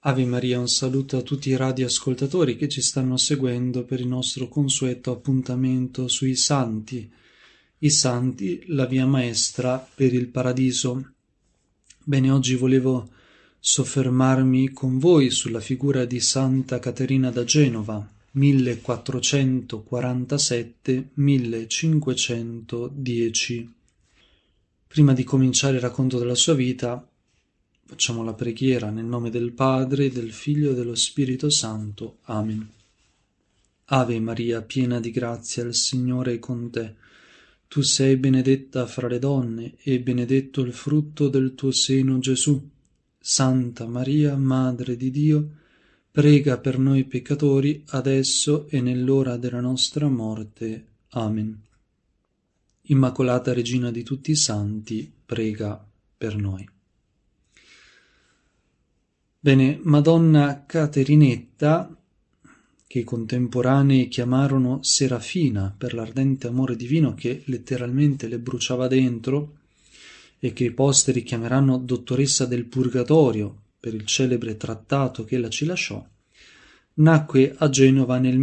Ave Maria, un saluto a tutti i radioascoltatori che ci stanno seguendo per il nostro consueto appuntamento sui santi. I santi, la via maestra per il paradiso. Bene, oggi volevo soffermarmi con voi sulla figura di Santa Caterina da Genova, 1447-1510. Prima di cominciare il racconto della sua vita, facciamo la preghiera nel nome del Padre, del Figlio e dello Spirito Santo. Amen. Ave Maria, piena di grazia, il Signore è con te. Tu sei benedetta fra le donne, e benedetto il frutto del tuo seno, Gesù. Santa Maria, Madre di Dio, prega per noi peccatori, adesso e nell'ora della nostra morte. Amen. Immacolata Regina di tutti i santi, prega per noi. Bene, Madonna Caterinetta, che i contemporanei chiamarono Serafina per l'ardente amore divino che letteralmente le bruciava dentro e che i posteri chiameranno dottoressa del Purgatorio per il celebre trattato che ella ci lasciò, nacque a Genova nel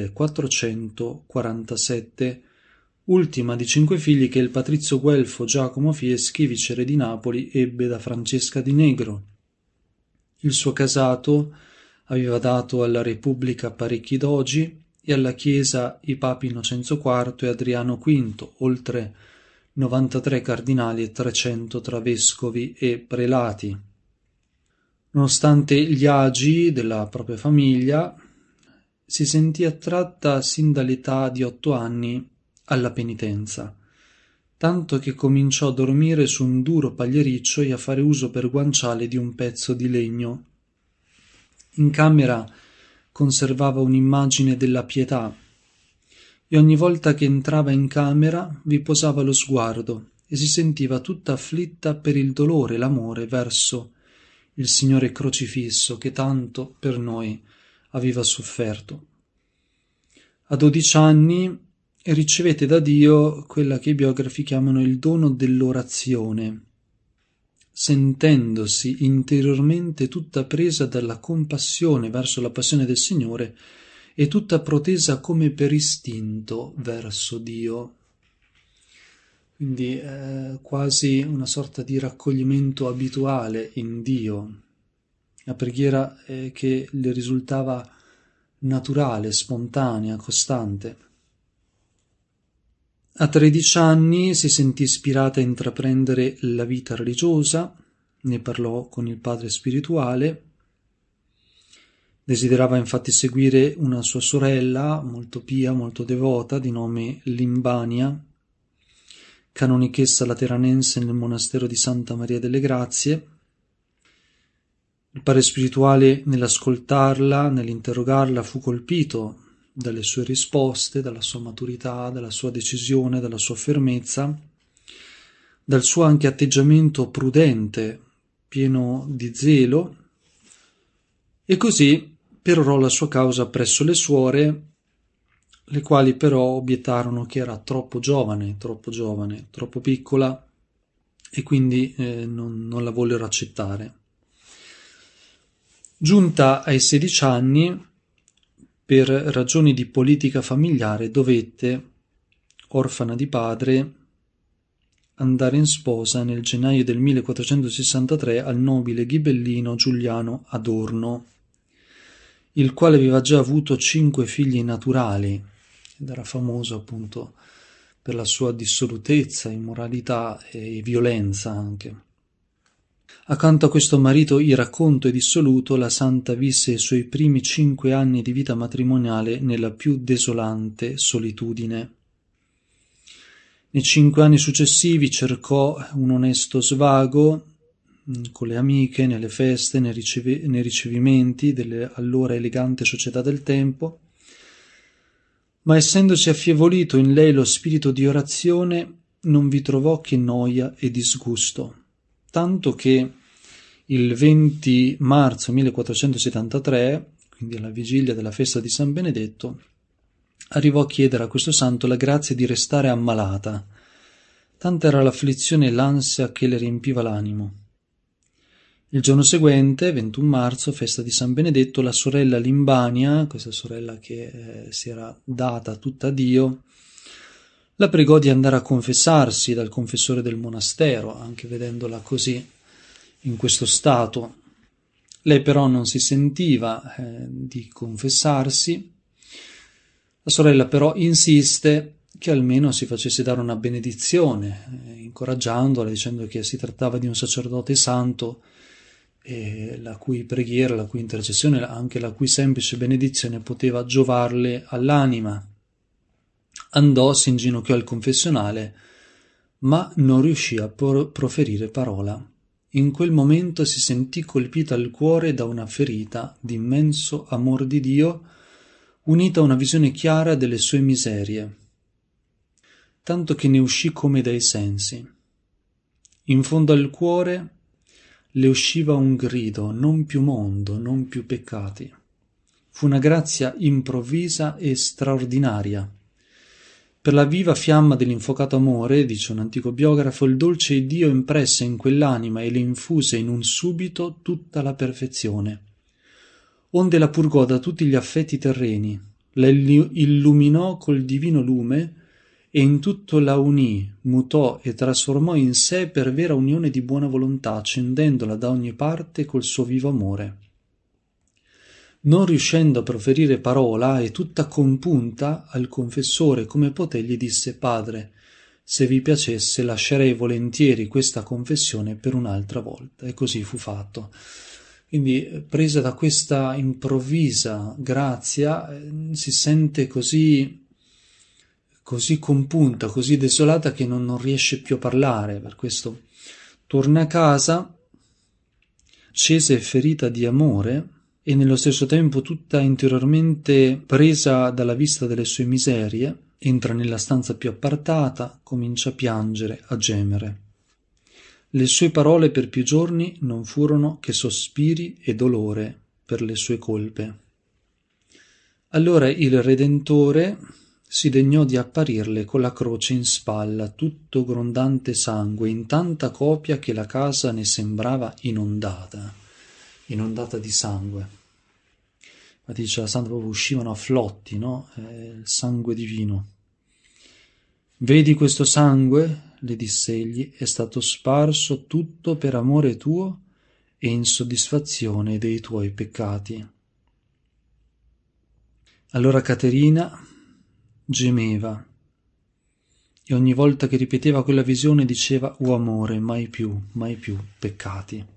1447, ultima di 5 figli che il patrizio guelfo Giacomo Fieschi, viceré di Napoli, ebbe da Francesca di Negro. Il suo casato aveva dato alla Repubblica parecchi dogi e alla Chiesa i papi Innocenzo IV e Adriano V, oltre 93 cardinali e 300 tra vescovi e prelati. Nonostante gli agi della propria famiglia, si sentì attratta sin dall'età di 8 anni alla penitenza, tanto che cominciò a dormire su un duro pagliericcio e a fare uso per guanciale di un pezzo di legno. In camera conservava un'immagine della Pietà e ogni volta che entrava in camera vi posava lo sguardo e si sentiva tutta afflitta per il dolore e l'amore verso il Signore crocifisso che tanto per noi aveva sofferto. A 12 anni ricevette da Dio quella che i biografi chiamano il dono dell'orazione, sentendosi interiormente tutta presa dalla compassione verso la passione del Signore e tutta protesa come per istinto verso Dio. Quindi quasi una sorta di raccoglimento abituale in Dio, la preghiera che le risultava naturale, spontanea, costante. A 13 anni si sentì ispirata a intraprendere la vita religiosa, ne parlò con il padre spirituale. Desiderava infatti seguire una sua sorella molto pia, molto devota, di nome Limbania, canonichessa lateranense nel monastero di Santa Maria delle Grazie. Il padre spirituale, nell'ascoltarla, nell'interrogarla, fu colpito dalle sue risposte, dalla sua maturità, dalla sua decisione, dalla sua fermezza, dal suo anche atteggiamento prudente, pieno di zelo, e così perorò la sua causa presso le suore, le quali però obiettarono che era troppo giovane, troppo piccola, e quindi non la vollero accettare. Giunta ai 16 anni, per ragioni di politica familiare dovette, orfana di padre, andare in sposa nel gennaio del 1463 al nobile ghibellino Giuliano Adorno, il quale aveva già avuto 5 figli naturali ed era famoso appunto per la sua dissolutezza, immoralità e violenza anche. Accanto a questo marito iracconto e dissoluto, la santa visse i suoi primi 5 anni di vita matrimoniale nella più desolante solitudine. Nei 5 anni successivi cercò un onesto svago con le amiche, nelle feste, nei ricevimenti delle allora elegante società del tempo, ma essendosi affievolito in lei lo spirito di orazione, non vi trovò che noia e disgusto. Tanto che il 20 marzo 1473, quindi alla vigilia della festa di San Benedetto, arrivò a chiedere a questo santo la grazia di restare ammalata. Tanta era l'afflizione e l'ansia che le riempiva l'animo. Il giorno seguente, 21 marzo, festa di San Benedetto, la sorella Limbania, questa sorella che si era data tutta a Dio, la pregò di andare a confessarsi dal confessore del monastero, anche vedendola così, in questo stato. Lei però non si sentiva di confessarsi. La sorella però insiste che almeno si facesse dare una benedizione, incoraggiandola, dicendo che si trattava di un sacerdote santo, la cui preghiera, la cui intercessione, anche la cui semplice benedizione poteva giovarle all'anima. Andò, si inginocchiò al confessionale, ma non riuscì a proferire parola. In quel momento si sentì colpita al cuore da una ferita di immenso amor di Dio, unita a una visione chiara delle sue miserie, tanto che ne uscì come dai sensi. In fondo al cuore le usciva un grido: non più mondo, non più peccati. Fu una grazia improvvisa e straordinaria. Per la viva fiamma dell'infocato amore, dice un antico biografo, il dolce Dio impresse in quell'anima e le infuse in un subito tutta la perfezione. Onde la purgò da tutti gli affetti terreni, la illuminò col divino lume e in tutto la unì, mutò e trasformò in sé per vera unione di buona volontà, accendendola da ogni parte col suo vivo amore. Non riuscendo a proferire parola e tutta compunta, al confessore come poté gli disse: «Padre, se vi piacesse lascerei volentieri questa confessione per un'altra volta». E così fu fatto. Quindi, presa da questa improvvisa grazia, si sente così compunta, così desolata che non riesce più a parlare. Per questo torna a casa, accesa e ferita di amore, e nello stesso tempo tutta interiormente presa dalla vista delle sue miserie, entra nella stanza più appartata, comincia a piangere, a gemere. Le sue parole per più giorni non furono che sospiri e dolore per le sue colpe. Allora il Redentore si degnò di apparirle con la croce in spalla, tutto grondante sangue, in tanta copia che la casa ne sembrava inondata di sangue. Ma dice la santa, proprio uscivano a flotti, no? Il sangue divino. «Vedi questo sangue?» le disse egli, «è stato sparso tutto per amore tuo e in soddisfazione dei tuoi peccati». Allora Caterina gemeva e ogni volta che ripeteva quella visione diceva: «O amore, mai più peccati».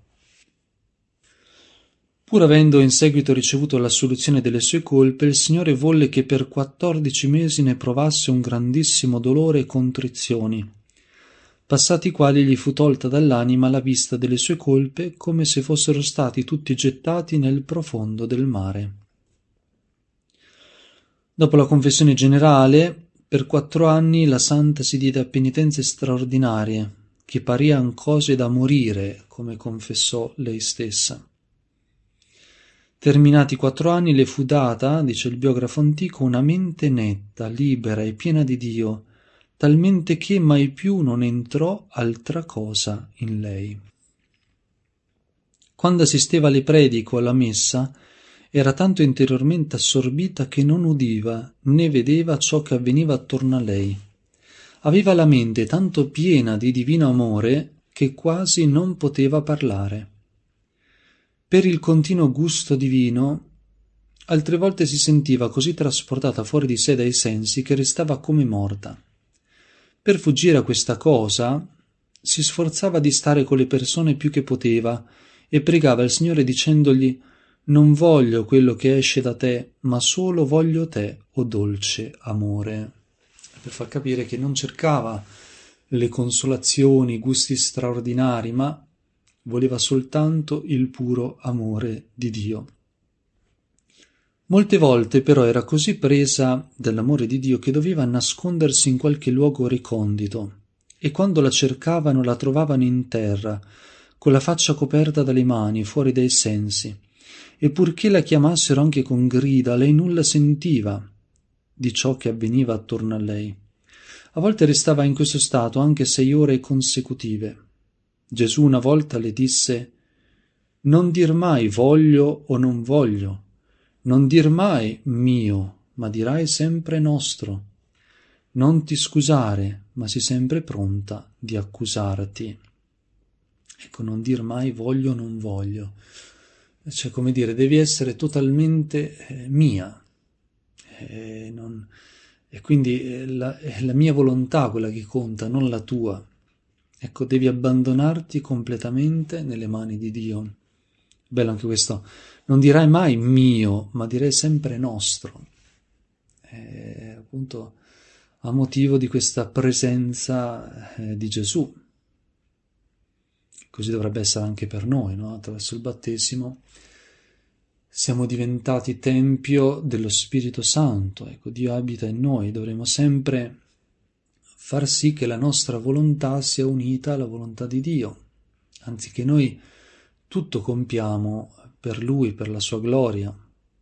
Pur avendo in seguito ricevuto l'assoluzione delle sue colpe, il Signore volle che per 14 mesi ne provasse un grandissimo dolore e contrizioni, passati i quali gli fu tolta dall'anima la vista delle sue colpe, come se fossero stati tutti gettati nel profondo del mare. Dopo la confessione generale, per 4 anni la santa si diede a penitenze straordinarie, che parian cose da morire, come confessò lei stessa. Terminati 4 anni le fu data, dice il biografo antico, una mente netta, libera e piena di Dio, talmente che mai più non entrò altra cosa in lei. Quando assisteva alle prediche o alla messa, era tanto interiormente assorbita che non udiva né vedeva ciò che avveniva attorno a lei. Aveva la mente tanto piena di divino amore che quasi non poteva parlare. Per il continuo gusto divino, altre volte si sentiva così trasportata fuori di sé dai sensi che restava come morta. Per fuggire a questa cosa, si sforzava di stare con le persone più che poteva e pregava il Signore dicendogli: «Non voglio quello che esce da te, ma solo voglio te, o dolce amore». Per far capire che non cercava le consolazioni, i gusti straordinari, ma voleva soltanto il puro amore di Dio. Molte volte però era così presa dall'amore di Dio che doveva nascondersi in qualche luogo recondito, e quando la cercavano la trovavano in terra, con la faccia coperta dalle mani, fuori dai sensi, e purché la chiamassero anche con grida, lei nulla sentiva di ciò che avveniva attorno a lei. A volte restava in questo stato anche 6 ore consecutive. Gesù una volta le disse: Non dir mai voglio o non voglio, non dir mai mio, ma dirai sempre nostro. Non ti scusare, ma sii sempre pronta di accusarti. Ecco, non dir mai voglio o non voglio. Cioè, come dire, devi essere totalmente mia. E quindi è la mia volontà quella che conta, non la tua. Ecco, devi abbandonarti completamente nelle mani di Dio. Bello anche questo. Non dirai mai mio, ma direi sempre nostro. Appunto a motivo di questa presenza di Gesù. Così dovrebbe essere anche per noi, no? Attraverso il battesimo siamo diventati tempio dello Spirito Santo. Ecco, Dio abita in noi, dovremo sempre far sì che la nostra volontà sia unita alla volontà di Dio, anziché noi tutto compiamo per Lui, per la sua gloria.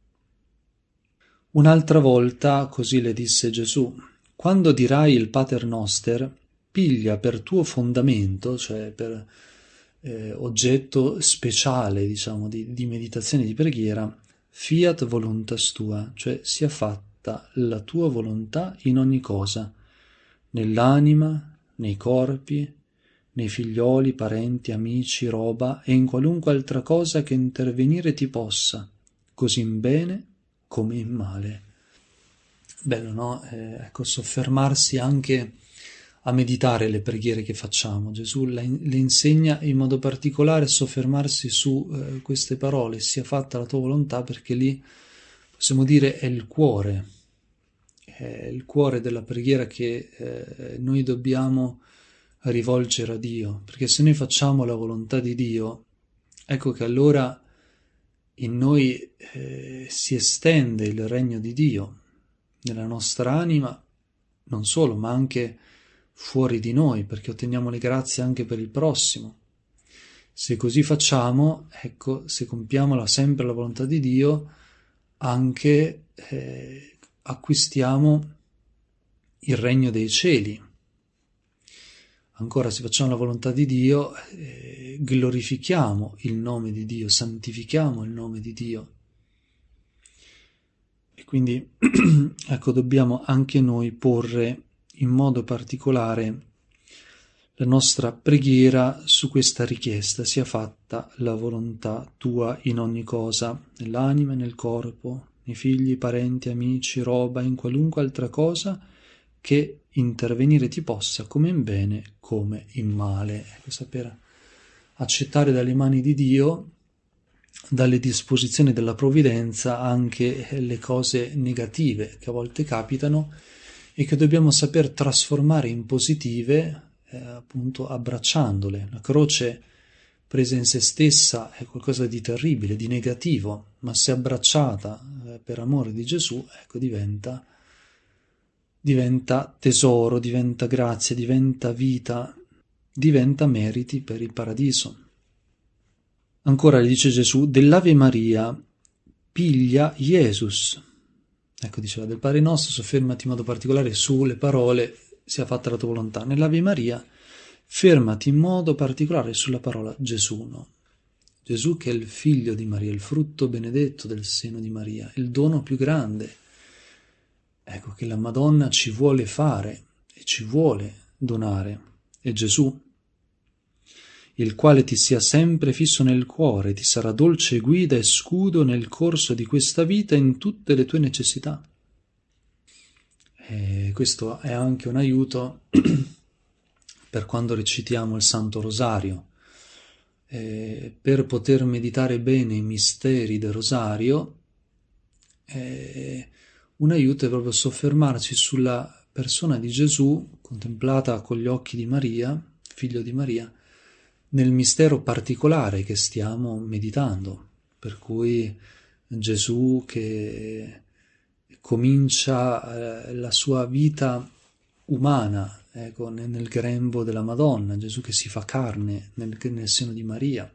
Un'altra volta così le disse Gesù: quando dirai il Pater Noster, piglia per tuo fondamento, cioè per oggetto speciale, diciamo, di meditazione e di preghiera, fiat voluntas tua, cioè sia fatta la tua volontà in ogni cosa, nell'anima, nei corpi, nei figlioli, parenti, amici, roba e in qualunque altra cosa che intervenire ti possa, così in bene come in male. Bello, no? Ecco, soffermarsi anche a meditare le preghiere che facciamo. Gesù le insegna in modo particolare a soffermarsi su queste parole, sia fatta la tua volontà, perché lì possiamo dire è il cuore della preghiera che noi dobbiamo rivolgere a Dio, perché se noi facciamo la volontà di Dio, ecco che allora in noi si estende il regno di Dio nella nostra anima, non solo, ma anche fuori di noi, perché otteniamo le grazie anche per il prossimo. Se così facciamo, ecco, se compiamo sempre la volontà di Dio, anche acquistiamo il regno dei cieli. Ancora, se facciamo la volontà di Dio, glorifichiamo il nome di Dio, santifichiamo il nome di Dio. E quindi, ecco, dobbiamo anche noi porre in modo particolare la nostra preghiera su questa richiesta: sia fatta la volontà tua in ogni cosa, nell'anima e nel corpo, nei figli, parenti, amici, roba, in qualunque altra cosa che intervenire ti possa, come in bene come in male. Ecco, saper accettare dalle mani di Dio, dalle disposizioni della provvidenza, anche le cose negative che a volte capitano e che dobbiamo saper trasformare in positive, appunto abbracciandole. La croce presa in se stessa è qualcosa di terribile, di negativo, ma se abbracciata per amore di Gesù, ecco, diventa tesoro, diventa grazia, diventa vita, diventa meriti per il paradiso. Ancora le dice Gesù: dell'Ave Maria piglia Jesus. Ecco, diceva del Padre nostro, soffermati in modo particolare sulle parole sia fatta la tua volontà. Nell'Ave Maria fermati in modo particolare sulla parola Gesù, no? Gesù, che è il figlio di Maria, il frutto benedetto del seno di Maria, il dono più grande, ecco, che la Madonna ci vuole fare e ci vuole donare, è Gesù, il quale ti sia sempre fisso nel cuore, ti sarà dolce guida e scudo nel corso di questa vita in tutte le tue necessità. E questo è anche un aiuto per quando recitiamo il Santo Rosario. Per poter meditare bene i misteri del Rosario, un aiuto è proprio soffermarci sulla persona di Gesù, contemplata con gli occhi di Maria, figlio di Maria, nel mistero particolare che stiamo meditando, per cui Gesù che comincia la sua vita umana, ecco, nel grembo della Madonna, Gesù che si fa carne nel seno di Maria,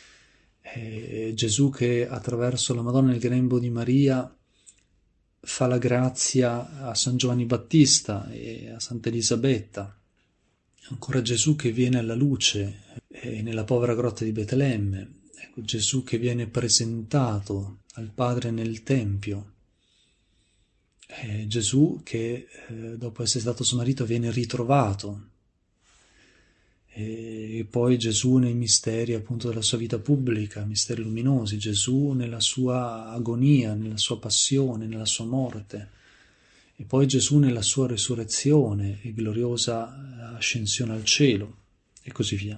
Gesù che attraverso la Madonna nel grembo di Maria fa la grazia a San Giovanni Battista e a Santa Elisabetta, ancora Gesù che viene alla luce nella povera grotta di Betlemme, Ecco, Gesù che viene presentato al Padre nel Tempio, Gesù che dopo essere stato smarrito viene ritrovato, e poi Gesù nei misteri appunto della sua vita pubblica, misteri luminosi, Gesù nella sua agonia, nella sua passione, nella sua morte, e poi Gesù nella sua resurrezione e gloriosa ascensione al cielo, e così via.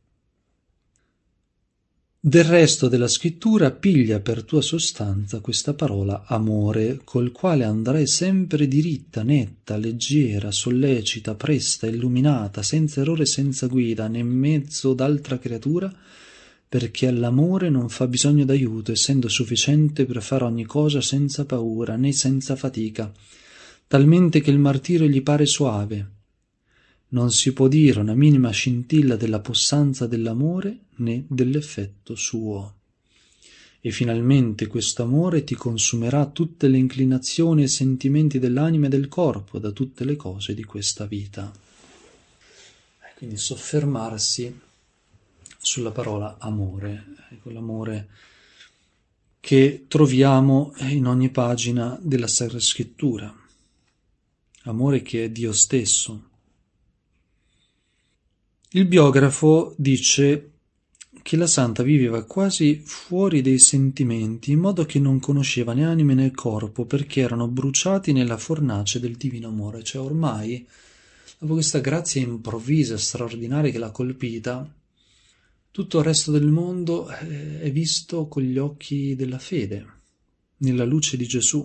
Del resto della scrittura piglia per tua sostanza questa parola amore, col quale andrai sempre diritta, netta, leggera, sollecita, presta, illuminata, senza errore e senza guida, né in mezzo d'altra creatura, perché all'amore non fa bisogno d'aiuto, essendo sufficiente per fare ogni cosa senza paura, né senza fatica, talmente che il martirio gli pare suave. Non si può dire una minima scintilla della possanza dell'amore né dell'effetto suo. E finalmente questo amore ti consumerà tutte le inclinazioni e sentimenti dell'anima e del corpo da tutte le cose di questa vita. Quindi soffermarsi sulla parola amore, quell'amore che troviamo in ogni pagina della Sacra Scrittura, amore che è Dio stesso. Il biografo dice che la santa viveva quasi fuori dei sentimenti, in modo che non conosceva né anime né corpo, perché erano bruciati nella fornace del divino amore. Cioè ormai, dopo questa grazia improvvisa, straordinaria che l'ha colpita, tutto il resto del mondo è visto con gli occhi della fede, nella luce di Gesù.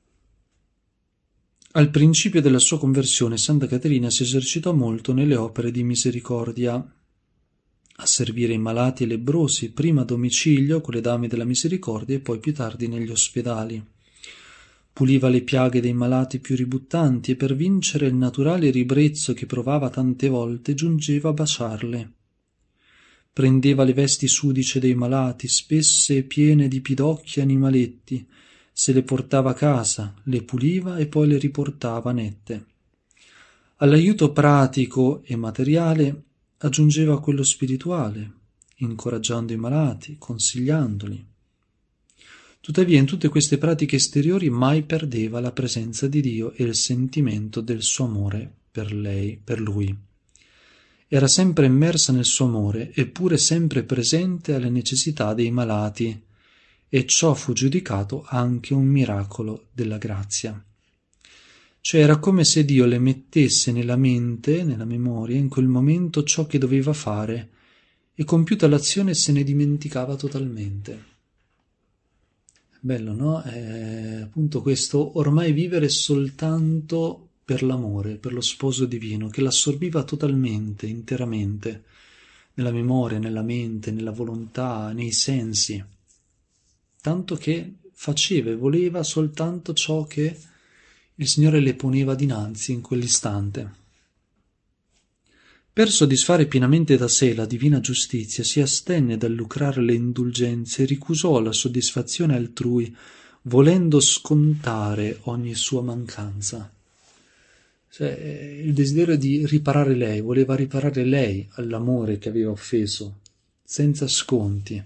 Al principio della sua conversione, Santa Caterina si esercitò molto nelle opere di misericordia, a servire i malati e lebbrosi, prima a domicilio con le dame della misericordia e poi più tardi negli ospedali. Puliva le piaghe dei malati più ributtanti e per vincere il naturale ribrezzo che provava tante volte giungeva a baciarle. Prendeva le vesti sudice dei malati, spesse e piene di pidocchi e animaletti, se le portava a casa, le puliva e poi le riportava nette. All'aiuto pratico e materiale aggiungeva quello spirituale, incoraggiando i malati, consigliandoli. Tuttavia in tutte queste pratiche esteriori mai perdeva la presenza di Dio e il sentimento del suo amore per lei, per lui. Era sempre immersa nel suo amore, eppure sempre presente alle necessità dei malati, e ciò fu giudicato anche un miracolo della grazia. Cioè era come se Dio le mettesse nella mente, nella memoria, in quel momento ciò che doveva fare, e compiuta l'azione se ne dimenticava totalmente. Bello, no? Appunto questo ormai vivere soltanto per l'amore, per lo sposo divino, che l'assorbiva totalmente, interamente, nella memoria, nella mente, nella volontà, nei sensi, tanto che faceva e voleva soltanto ciò che il Signore le poneva dinanzi in quell'istante. Per soddisfare pienamente da sé la divina giustizia si astenne dal lucrare le indulgenze e ricusò la soddisfazione altrui, volendo scontare ogni sua mancanza. Cioè, il desiderio di riparare lei, voleva riparare lei all'amore che aveva offeso, senza sconti.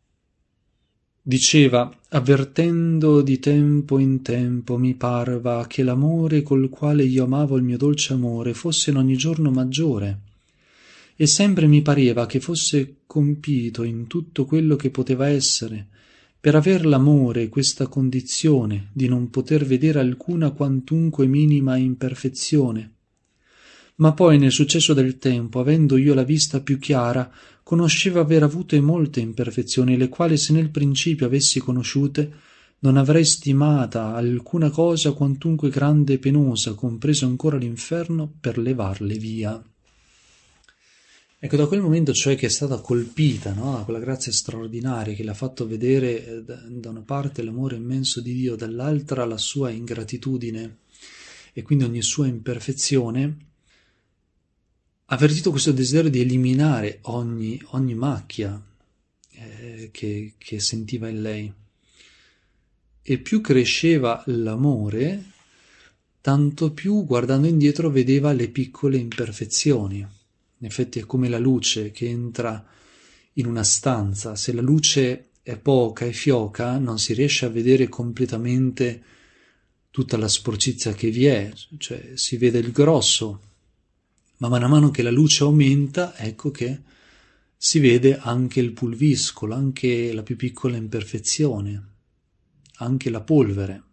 Diceva, avvertendo di tempo in tempo mi parva che l'amore col quale io amavo il mio dolce amore fosse in ogni giorno maggiore, e sempre mi pareva che fosse compito in tutto quello che poteva essere, per aver l'amore questa condizione di non poter vedere alcuna quantunque minima imperfezione. Ma poi nel successo del tempo, avendo io la vista più chiara, conosceva aver avute molte imperfezioni, le quali se nel principio avessi conosciute, non avrei stimata alcuna cosa quantunque grande e penosa, compreso ancora l'inferno, per levarle via. Ecco, da quel momento cioè che è stata colpita, no? Da quella grazia straordinaria che le ha fatto vedere da una parte l'amore immenso di Dio, dall'altra la sua ingratitudine e quindi ogni sua imperfezione, ha avvertito questo desiderio di eliminare ogni macchia che sentiva in lei. E più cresceva l'amore, tanto più guardando indietro vedeva le piccole imperfezioni. In effetti è come la luce che entra in una stanza, se la luce è poca e fioca, non si riesce a vedere completamente tutta la sporcizia che vi è, cioè si vede il grosso, ma man mano che la luce aumenta, ecco che si vede anche il pulviscolo, anche la più piccola imperfezione, anche la polvere.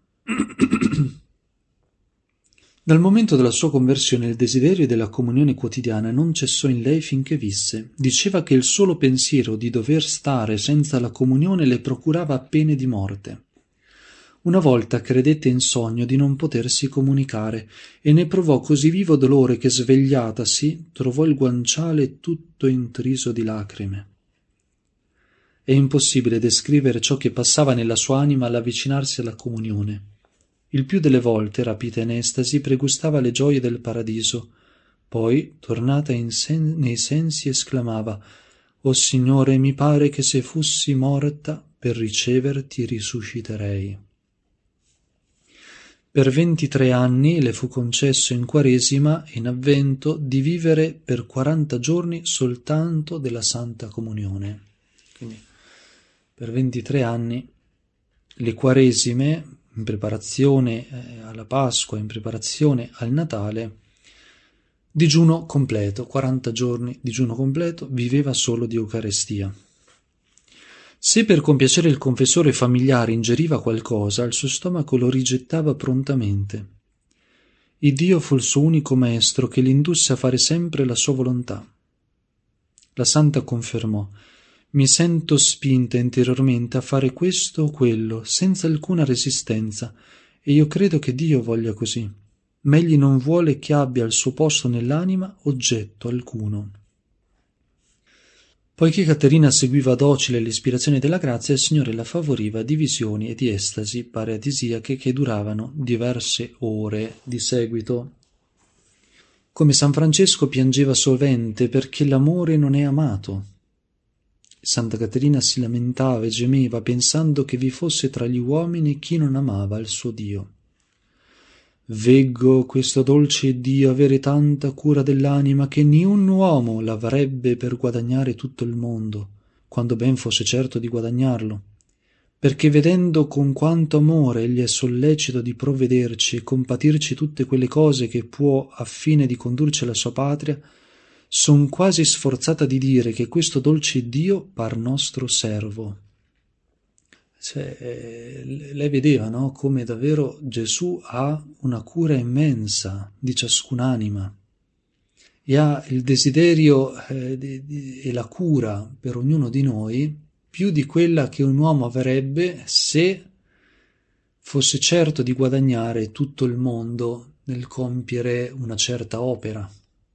Dal momento della sua conversione il desiderio della comunione quotidiana non cessò in lei finché visse. Diceva che il solo pensiero di dover stare senza la comunione le procurava pene di morte. Una volta credette in sogno di non potersi comunicare e ne provò così vivo dolore che, svegliatasi, trovò il guanciale tutto intriso di lacrime. È impossibile descrivere ciò che passava nella sua anima all'avvicinarsi alla comunione. Il più delle volte, rapita in estasi, pregustava le gioie del paradiso. Poi, tornata nei sensi, esclamava: «O Signore, mi pare che se fossi morta, per riceverti risusciterei». Per 23 anni le fu concesso in Quaresima e in Avvento di vivere per 40 giorni soltanto della Santa Comunione. Quindi, per 23 anni le Quaresime, in preparazione alla Pasqua, in preparazione al Natale, digiuno completo, 40 giorni digiuno completo, viveva solo di Eucaristia. Se per compiacere il confessore familiare ingeriva qualcosa, il suo stomaco lo rigettava prontamente. Il Dio fu il suo unico maestro che l'indusse a fare sempre la sua volontà. La santa confermò: «Mi sento spinta interiormente a fare questo o quello, senza alcuna resistenza, e io credo che Dio voglia così. Ma egli non vuole che abbia al suo posto nell'anima oggetto alcuno». Poiché Caterina seguiva docile l'ispirazione della grazia, il Signore la favoriva di visioni e di estasi paradisiache che duravano diverse ore di seguito. Come San Francesco piangeva sovente perché l'amore non è amato. Santa Caterina si lamentava e gemeva pensando che vi fosse tra gli uomini chi non amava il suo Dio. «Veggo questo dolce Dio avere tanta cura dell'anima che niun uomo l'avrebbe per guadagnare tutto il mondo, quando ben fosse certo di guadagnarlo, perché vedendo con quanto amore egli è sollecito di provvederci e compatirci tutte quelle cose che può a fine di condurci alla sua patria, son quasi sforzata di dire che questo dolce Dio par nostro servo». Lei vedeva, no, come davvero Gesù ha una cura immensa di ciascun'anima e ha il desiderio e la cura per ognuno di noi più di quella che un uomo avrebbe se fosse certo di guadagnare tutto il mondo nel compiere una certa opera.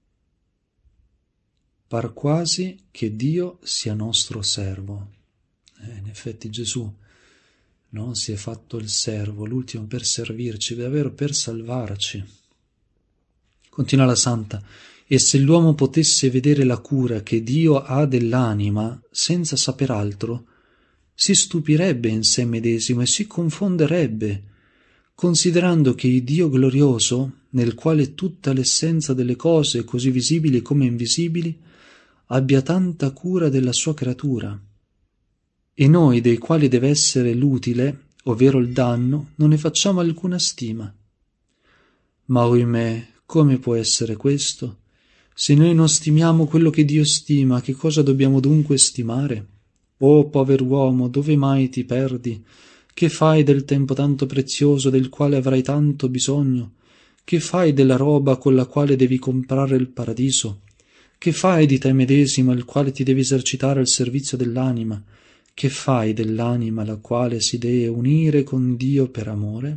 Par quasi che Dio sia nostro servo. In effetti Gesù non si è fatto il servo, l'ultimo per servirci, davvero per salvarci. Continua la Santa: «E se l'uomo potesse vedere la cura che Dio ha dell'anima, senza saper altro, si stupirebbe in sé medesimo e si confonderebbe, considerando che il Dio glorioso, nel quale tutta l'essenza delle cose, così visibili come invisibili, abbia tanta cura della sua creatura. E noi, dei quali deve essere l'utile, ovvero il danno, non ne facciamo alcuna stima. Ma oimè, come può essere questo? Se noi non stimiamo quello che Dio stima, che cosa dobbiamo dunque stimare? O pover'uomo, dove mai ti perdi? Che fai del tempo tanto prezioso del quale avrai tanto bisogno? Che fai della roba con la quale devi comprare il paradiso? Che fai di te medesimo, il quale ti devi esercitare al servizio dell'anima? Che fai dell'anima la quale si deve unire con Dio per amore?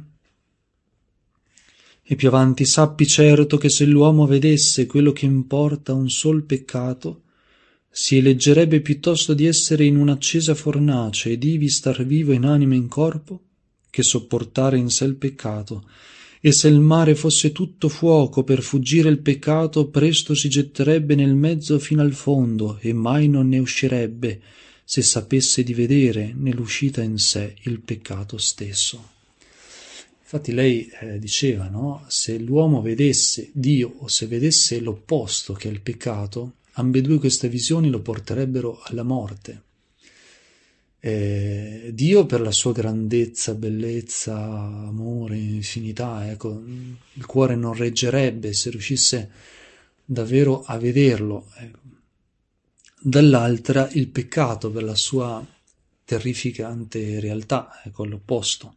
E più avanti: sappi certo che se l'uomo vedesse quello che importa un sol peccato, si eleggerebbe piuttosto di essere in un'accesa fornace ed ivi star vivo in anima e in corpo, che sopportare in sé il peccato. E se il mare fosse tutto fuoco, per fuggire il peccato presto si getterebbe nel mezzo fino al fondo e mai non ne uscirebbe, se sapesse di vedere nell'uscita in sé il peccato stesso. Infatti lei diceva, no? Se l'uomo vedesse Dio o se vedesse l'opposto che è il peccato, ambedue queste visioni lo porterebbero alla morte. Dio, per la sua grandezza, bellezza, amore, infinità, ecco, il cuore non reggerebbe se riuscisse davvero a vederlo. Ecco. Dall'altra il peccato, per la sua terrificante realtà, ecco, l'opposto.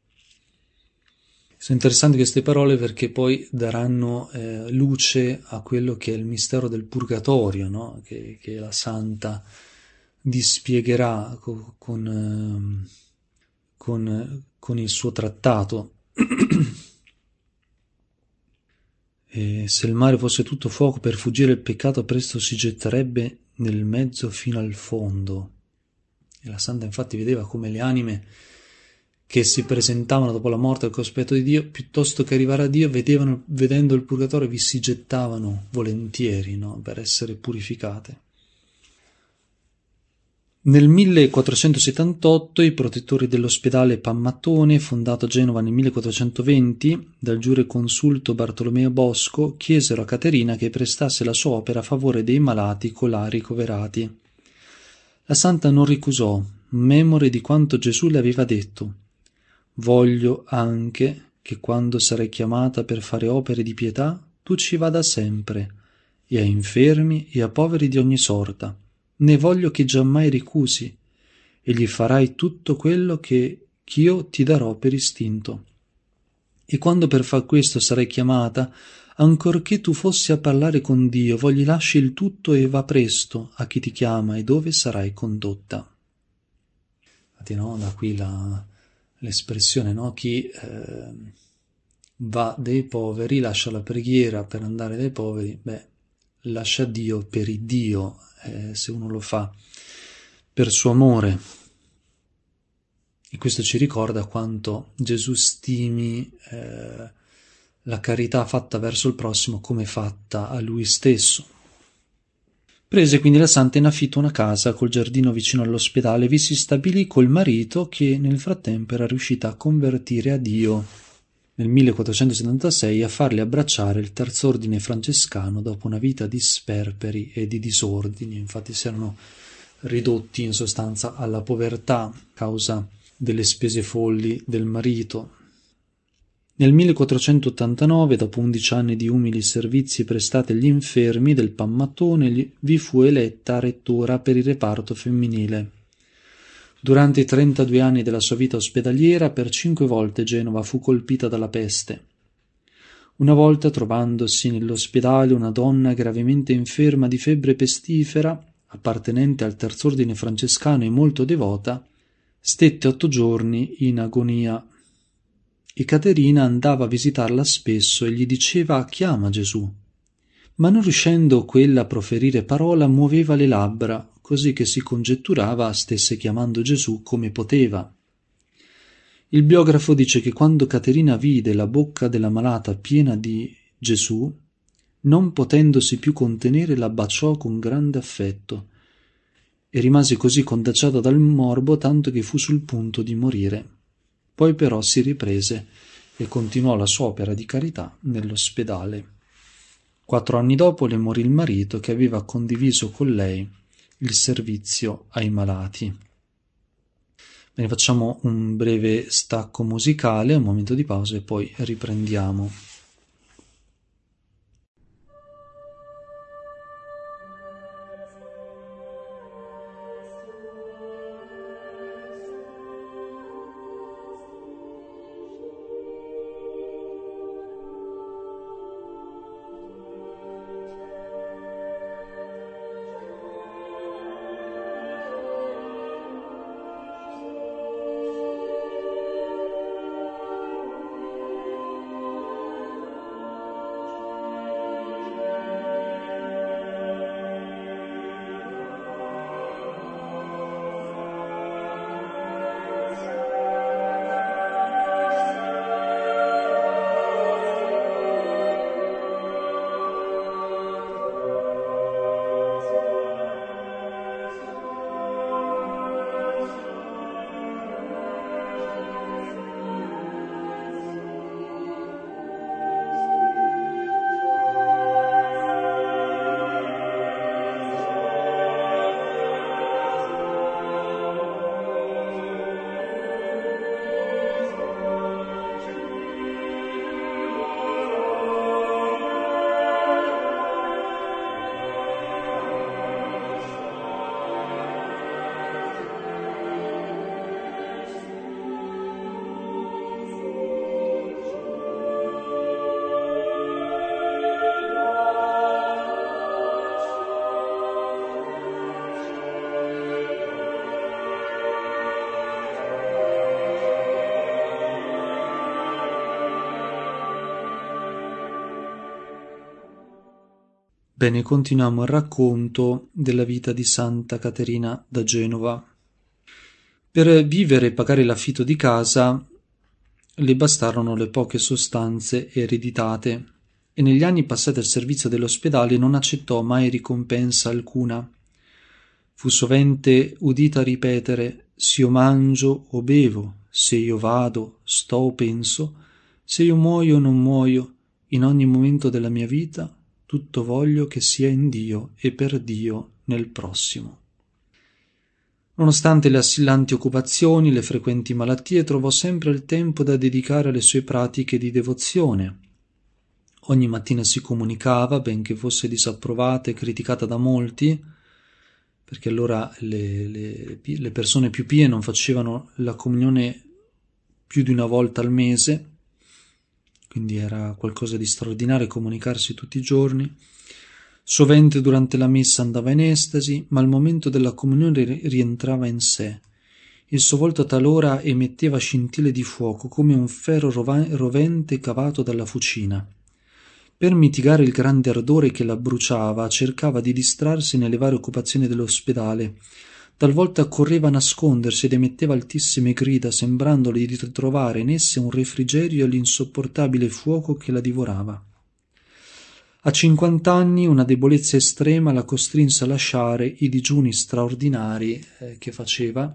Sono interessanti queste parole perché poi daranno luce a quello che è il mistero del purgatorio, no? che la santa dispiegherà con il suo trattato. E se il mare fosse tutto fuoco, per fuggire il peccato presto si getterebbe nel mezzo fino al fondo. E la santa infatti vedeva come le anime che si presentavano dopo la morte al cospetto di Dio, piuttosto che arrivare a Dio, vedendo il purgatorio, vi si gettavano volentieri, no? Per essere purificate. Nel 1478 i protettori dell'ospedale Pammattone, fondato a Genova nel 1420 dal giureconsulto Bartolomeo Bosco, chiesero a Caterina che prestasse la sua opera a favore dei malati colà ricoverati. La santa non ricusò, memore di quanto Gesù le aveva detto: «Voglio anche che quando sarai chiamata per fare opere di pietà, tu ci vada sempre, e a infermi e a poveri di ogni sorta. Ne voglio che giammai ricusi, e gli farai tutto quello ch'io ti darò per istinto. E quando per far questo sarai chiamata, ancorché tu fossi a parlare con Dio, vogli lasci il tutto e va presto a chi ti chiama e dove sarai condotta». Infatti, no, da qui l'espressione, no? Chi va dai poveri, lascia la preghiera per andare dai poveri, lascia Dio per il Dio, se uno lo fa per suo amore. E questo ci ricorda quanto Gesù stimi la carità fatta verso il prossimo come fatta a lui stesso. Prese quindi la santa in affitto una casa col giardino vicino all'ospedale e vi si stabilì col marito, che nel frattempo era riuscita a convertire a Dio nel 1476 e a farle abbracciare il terzo ordine francescano dopo una vita di sperperi e di disordini. Infatti si erano ridotti in sostanza alla povertà a causa delle spese folli del marito. Nel 1489, dopo 11 anni di umili servizi prestati agli infermi del Pammattone, vi fu eletta rettora per il reparto femminile. Durante i 32 anni della sua vita ospedaliera, per 5 volte Genova fu colpita dalla peste. Una volta, trovandosi nell'ospedale una donna gravemente inferma di febbre pestifera, appartenente al terz'ordine francescano e molto devota, stette 8 giorni in agonia. E Caterina andava a visitarla spesso e gli diceva: «Chiama Gesù». Ma non riuscendo quella a proferire parola, muoveva le labbra, così che si congetturava stesse chiamando Gesù come poteva. Il biografo dice che quando Caterina vide la bocca della malata piena di Gesù, non potendosi più contenere, la baciò con grande affetto e rimase così contagiata dal morbo tanto che fu sul punto di morire. Poi però si riprese e continuò la sua opera di carità nell'ospedale. 4 anni dopo le morì il marito, che aveva condiviso con lei il servizio ai malati. Bene, facciamo un breve stacco musicale, un momento di pausa e poi riprendiamo. Bene, continuiamo il racconto della vita di Santa Caterina da Genova. Per vivere e pagare l'affitto di casa le bastarono le poche sostanze ereditate e negli anni passati al servizio dell'ospedale non accettò mai ricompensa alcuna. Fu sovente udita ripetere: se io mangio o bevo, se io vado, sto o penso, se io muoio o non muoio, in ogni momento della mia vita, tutto voglio che sia in Dio e per Dio nel prossimo. Nonostante le assillanti occupazioni, le frequenti malattie, trovò sempre il tempo da dedicare alle sue pratiche di devozione. Ogni mattina si comunicava, benché fosse disapprovata e criticata da molti, perché allora le persone più pie non facevano la comunione più di una volta al mese, quindi era qualcosa di straordinario comunicarsi tutti i giorni. Sovente durante la messa andava in estasi, ma al momento della comunione rientrava in sé. Il suo volto talora emetteva scintille di fuoco, come un ferro rovente cavato dalla fucina. Per mitigare il grande ardore che la bruciava, cercava di distrarsi nelle varie occupazioni dell'ospedale. Talvolta correva a nascondersi ed emetteva altissime grida, sembrandole di ritrovare in esse un refrigerio all'insopportabile fuoco che la divorava. A 50 anni una debolezza estrema la costrinse a lasciare i digiuni straordinari che faceva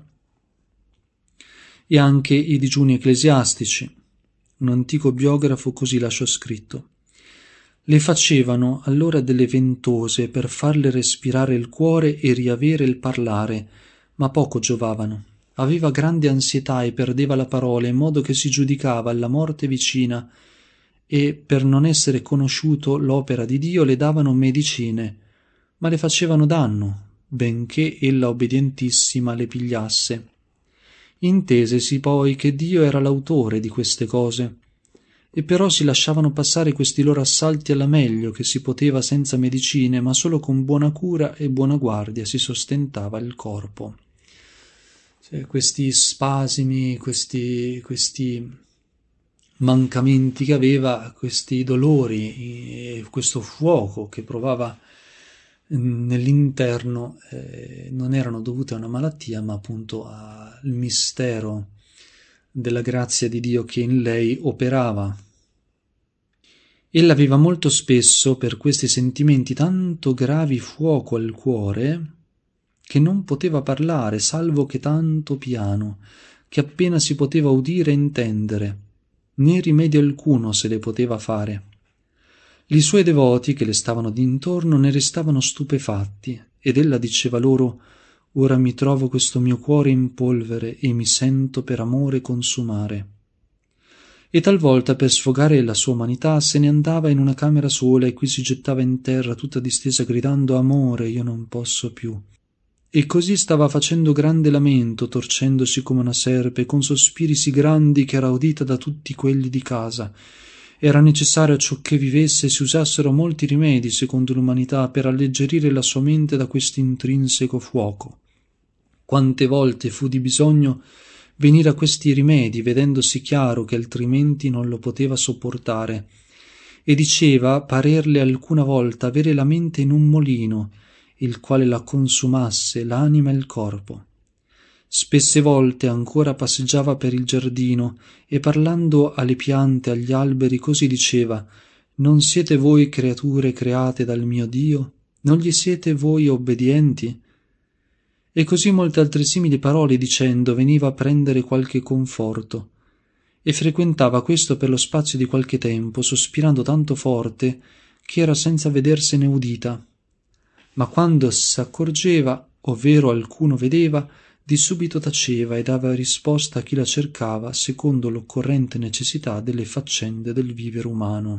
e anche i digiuni ecclesiastici. Un antico biografo così lasciò scritto: le facevano allora delle ventose per farle respirare il cuore e riavere il parlare, ma poco giovavano. Aveva grande ansietà e perdeva la parola, in modo che si giudicava alla morte vicina, e per non essere conosciuto l'opera di Dio le davano medicine, ma le facevano danno, benché ella obbedientissima le pigliasse. Intesesi poi che Dio era l'autore di queste cose, e però si lasciavano passare questi loro assalti alla meglio che si poteva senza medicine, ma solo con buona cura e buona guardia si sostentava il corpo. Questi spasimi, questi mancamenti che aveva, questi dolori, questo fuoco che provava nell'interno, non erano dovuti a una malattia, ma appunto al mistero della grazia di Dio che in lei operava. Ella aveva molto spesso per questi sentimenti tanto gravi fuoco al cuore che non poteva parlare, salvo che tanto piano, che appena si poteva udire e intendere, né rimedio alcuno se le poteva fare. I suoi devoti che le stavano d'intorno ne restavano stupefatti, ed ella diceva loro: ora mi trovo questo mio cuore in polvere e mi sento per amore consumare. E talvolta per sfogare la sua umanità se ne andava in una camera sola e qui si gettava in terra tutta distesa gridando: amore, io non posso più. E così stava facendo grande lamento, torcendosi come una serpe, con sospiri sì grandi che era udita da tutti quelli di casa. Era necessario acciocché vivesse si usassero molti rimedi secondo l'umanità per alleggerire la sua mente da questo intrinseco fuoco. Quante volte fu di bisogno venire a questi rimedi, vedendosi chiaro che altrimenti non lo poteva sopportare, e diceva parerle alcuna volta avere la mente in un molino, il quale la consumasse l'anima e il corpo. Spesse volte ancora passeggiava per il giardino e parlando alle piante, agli alberi, così diceva: non siete voi creature create dal mio Dio? Non gli siete voi obbedienti? E così molte altre simili parole dicendo veniva a prendere qualche conforto, e frequentava questo per lo spazio di qualche tempo, sospirando tanto forte che era senza vedersene udita. Ma quando s'accorgeva, ovvero alcuno vedeva, di subito taceva e dava risposta a chi la cercava secondo l'occorrente necessità delle faccende del vivere umano.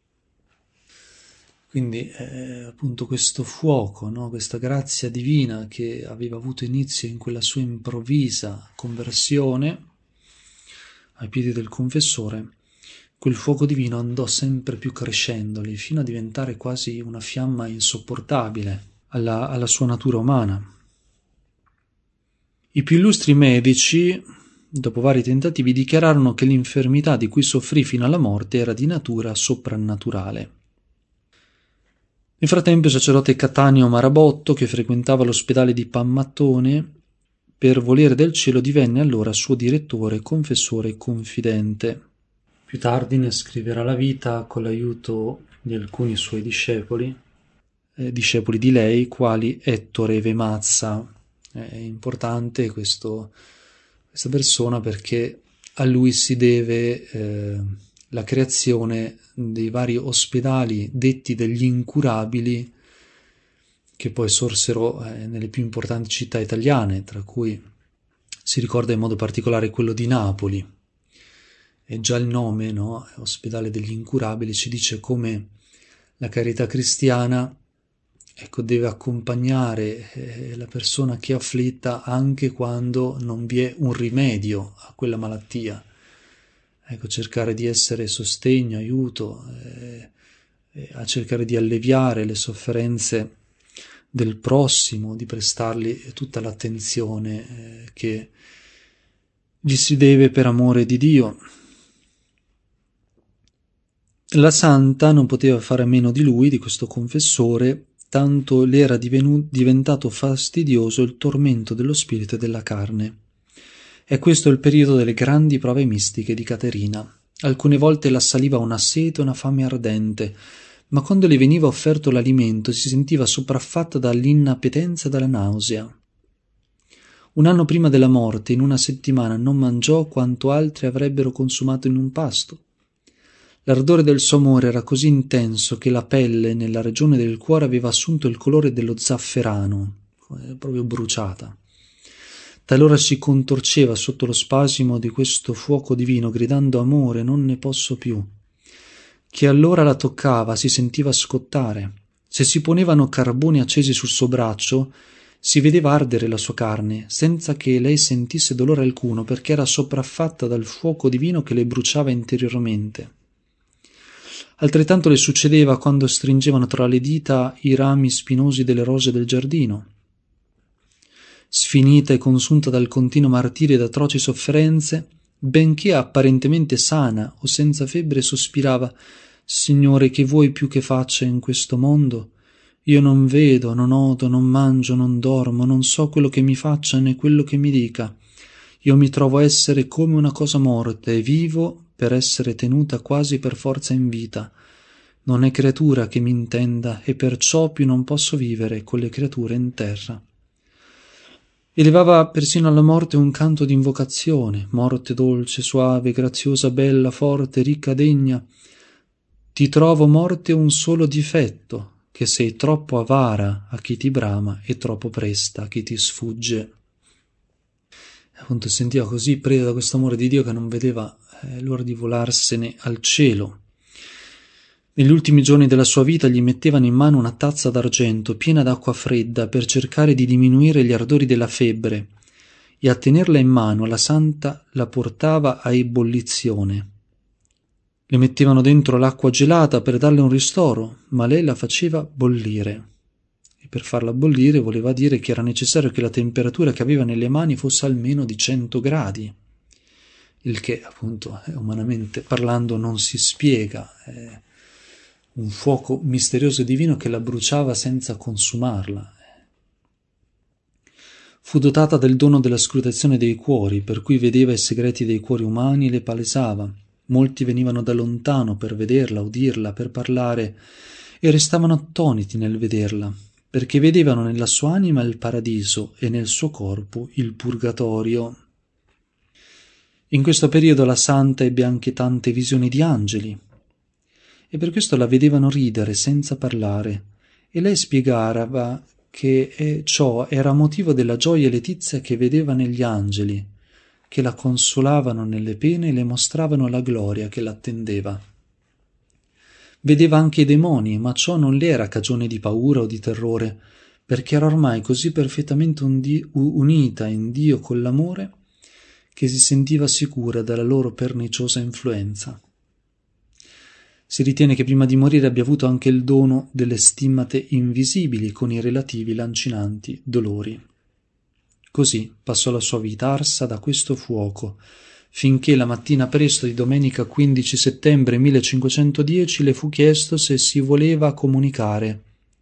Quindi appunto questo fuoco, no? Questa grazia divina che aveva avuto inizio in quella sua improvvisa conversione ai piedi del confessore, quel fuoco divino andò sempre più crescendoli fino a diventare quasi una fiamma insopportabile alla sua natura umana. I più illustri medici, dopo vari tentativi, dichiararono che l'infermità di cui soffrì fino alla morte era di natura soprannaturale. Nel frattempo il sacerdote Cataneo Marabotto, che frequentava l'ospedale di Pammattone, per volere del cielo divenne allora suo direttore, confessore e confidente. Più tardi ne scriverà la vita con l'aiuto di alcuni suoi discepoli di lei, quali Ettore Vemazza. È importante questa persona perché a lui si deve la creazione dei vari ospedali detti degli incurabili, che poi sorsero nelle più importanti città italiane, tra cui si ricorda in modo particolare quello di Napoli. E già il nome, no? Ospedale degli incurabili, ci dice come la carità cristiana, ecco, deve accompagnare la persona che è afflitta anche quando non vi è un rimedio a quella malattia. Ecco, cercare di essere sostegno, aiuto, a cercare di alleviare le sofferenze del prossimo, di prestargli tutta l'attenzione che gli si deve per amore di Dio. La santa non poteva fare a meno di lui, di questo confessore, tanto le era diventato fastidioso il tormento dello spirito e della carne. È questo il periodo delle grandi prove mistiche di Caterina. Alcune volte l'assaliva una sete e una fame ardente, ma quando le veniva offerto l'alimento si sentiva sopraffatta dall'inappetenza e dalla nausea. Un anno prima della morte, in una settimana, non mangiò quanto altri avrebbero consumato in un pasto. L'ardore del suo amore era così intenso che la pelle, nella regione del cuore, aveva assunto il colore dello zafferano, proprio bruciata. Talora si contorceva sotto lo spasimo di questo fuoco divino, gridando «Amore, non ne posso più». Chi allora la toccava si sentiva scottare. Se si ponevano carboni accesi sul suo braccio, si vedeva ardere la sua carne, senza che lei sentisse dolore alcuno, perché era sopraffatta dal fuoco divino che le bruciava interiormente. Altrettanto le succedeva quando stringevano tra le dita i rami spinosi delle rose del giardino. Sfinita e consunta dal continuo martirio ed atroci sofferenze, benché apparentemente sana o senza febbre, sospirava: «Signore, che vuoi più che faccia in questo mondo? Io non vedo, non odo, non mangio, non dormo, non so quello che mi faccia né quello che mi dica. Io mi trovo essere come una cosa morta e vivo per essere tenuta quasi per forza in vita. Non è creatura che mi intenda e perciò più non posso vivere con le creature in terra». Elevava persino alla morte un canto d'invocazione: «Morte dolce, suave, graziosa, bella, forte, ricca, degna, ti trovo morte un solo difetto, che sei troppo avara a chi ti brama e troppo presta a chi ti sfugge». Appunto sentiva così presa da questo amore di Dio che non vedeva l'ora di volarsene al cielo. Negli ultimi giorni della sua vita gli mettevano in mano una tazza d'argento piena d'acqua fredda per cercare di diminuire gli ardori della febbre, e a tenerla in mano la santa la portava a ebollizione. Le mettevano dentro l'acqua gelata per darle un ristoro, ma lei la faceva bollire. E per farla bollire voleva dire che era necessario che la temperatura che aveva nelle mani fosse almeno di 100 gradi, il che appunto umanamente parlando non si spiega. Un fuoco misterioso e divino che la bruciava senza consumarla. Fu dotata del dono della scrutazione dei cuori, per cui vedeva i segreti dei cuori umani e le palesava. Molti venivano da lontano per vederla, udirla, per parlare, e restavano attoniti nel vederla, perché vedevano nella sua anima il paradiso e nel suo corpo il purgatorio. In questo periodo la santa ebbe anche tante visioni di angeli, e per questo la vedevano ridere senza parlare, e lei spiegava che ciò era motivo della gioia e letizia che vedeva negli angeli, che la consolavano nelle pene e le mostravano la gloria che l'attendeva. Vedeva anche i demoni, ma ciò non le era cagione di paura o di terrore, perché era ormai così perfettamente unita in Dio con l'amore che si sentiva sicura della loro perniciosa influenza. Si ritiene che prima di morire abbia avuto anche il dono delle stimmate invisibili con i relativi lancinanti dolori. Così passò la sua vita arsa da questo fuoco, finché la mattina presto di domenica 15 settembre 1510 le fu chiesto se si voleva comunicare,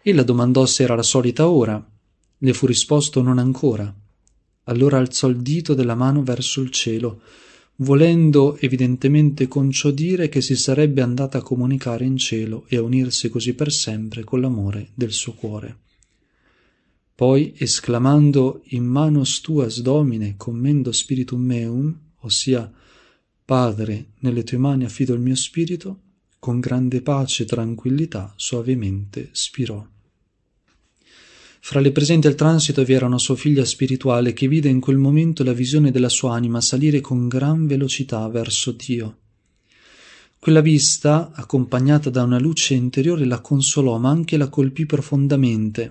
Ella domandò se era la solita ora. Le fu risposto non ancora. Allora alzò il dito della mano verso il cielo, volendo evidentemente con ciò dire che si sarebbe andata a comunicare in cielo e a unirsi così per sempre con l'amore del suo cuore. Poi, esclamando in manos tuas Domine commendo spiritum meum, ossia Padre, nelle tue mani affido il mio spirito, con grande pace e tranquillità soavemente spirò. Fra le presenti al transito vi era una sua figlia spirituale che vide in quel momento la visione della sua anima salire con gran velocità verso Dio. Quella vista, accompagnata da una luce interiore, la consolò, ma anche la colpì profondamente,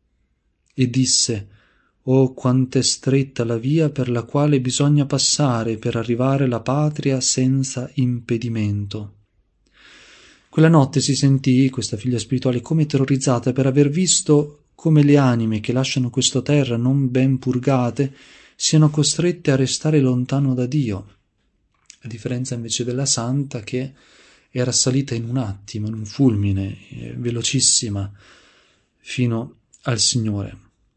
e disse: «Oh, quanto è stretta la via per la quale bisogna passare per arrivare alla patria senza impedimento». Quella notte si sentì, questa figlia spirituale, come terrorizzata per aver visto come le anime che lasciano questa terra non ben purgate siano costrette a restare lontano da Dio, a differenza invece della santa che era salita in un attimo, in un fulmine, velocissima, fino al Signore.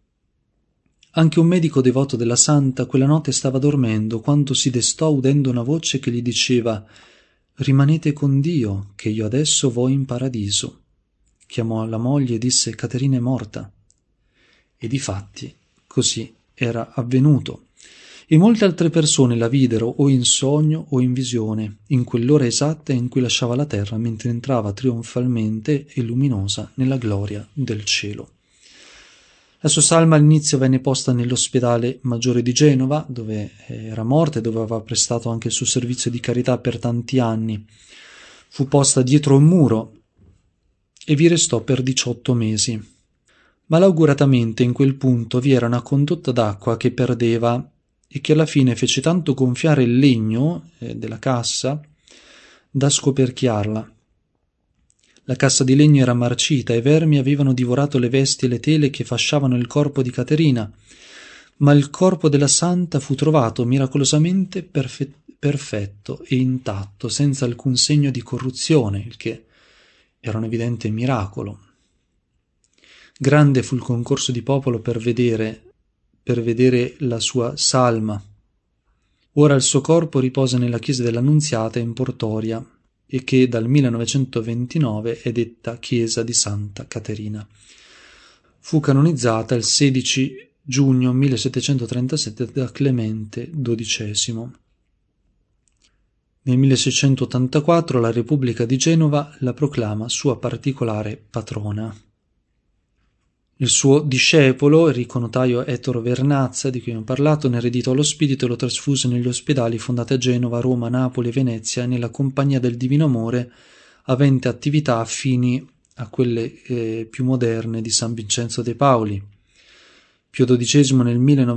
Anche un medico devoto della santa quella notte stava dormendo quando si destò udendo una voce che gli diceva: «Rimanete con Dio, che io adesso vo in paradiso». Chiamò la moglie e disse: «Caterina è morta». E difatti così era avvenuto. E molte altre persone la videro o in sogno o in visione, in quell'ora esatta in cui lasciava la terra, mentre entrava trionfalmente e luminosa nella gloria del cielo. La sua salma all'inizio venne posta nell'ospedale maggiore di Genova, dove era morta e dove aveva prestato anche il suo servizio di carità per tanti anni. Fu posta dietro un muro e vi restò per 18 mesi. Malauguratamente in quel punto vi era una condotta d'acqua che perdeva e che alla fine fece tanto gonfiare il legno della cassa da scoperchiarla. La cassa di legno era marcita e vermi avevano divorato le vesti e le tele che fasciavano il corpo di Caterina, ma il corpo della santa fu trovato miracolosamente perfetto e intatto, senza alcun segno di corruzione, il che era un evidente miracolo. Grande fu il concorso di popolo per vedere la sua salma. Ora il suo corpo riposa nella chiesa dell'Annunziata in Portoria, e che dal 1929 è detta chiesa di Santa Caterina. Fu canonizzata il 16 giugno 1737 da Clemente XII. Nel 1684 la Repubblica di Genova la proclama sua particolare patrona. Il suo discepolo, il ricco notaio Ettore Vernazza, di cui abbiamo parlato, ne ereditò lo spirito e lo trasfuse negli ospedali fondati a Genova, Roma, Napoli e Venezia nella Compagnia del Divino Amore, avente attività affini a quelle più moderne di San Vincenzo de' Pauli. Pio XII nel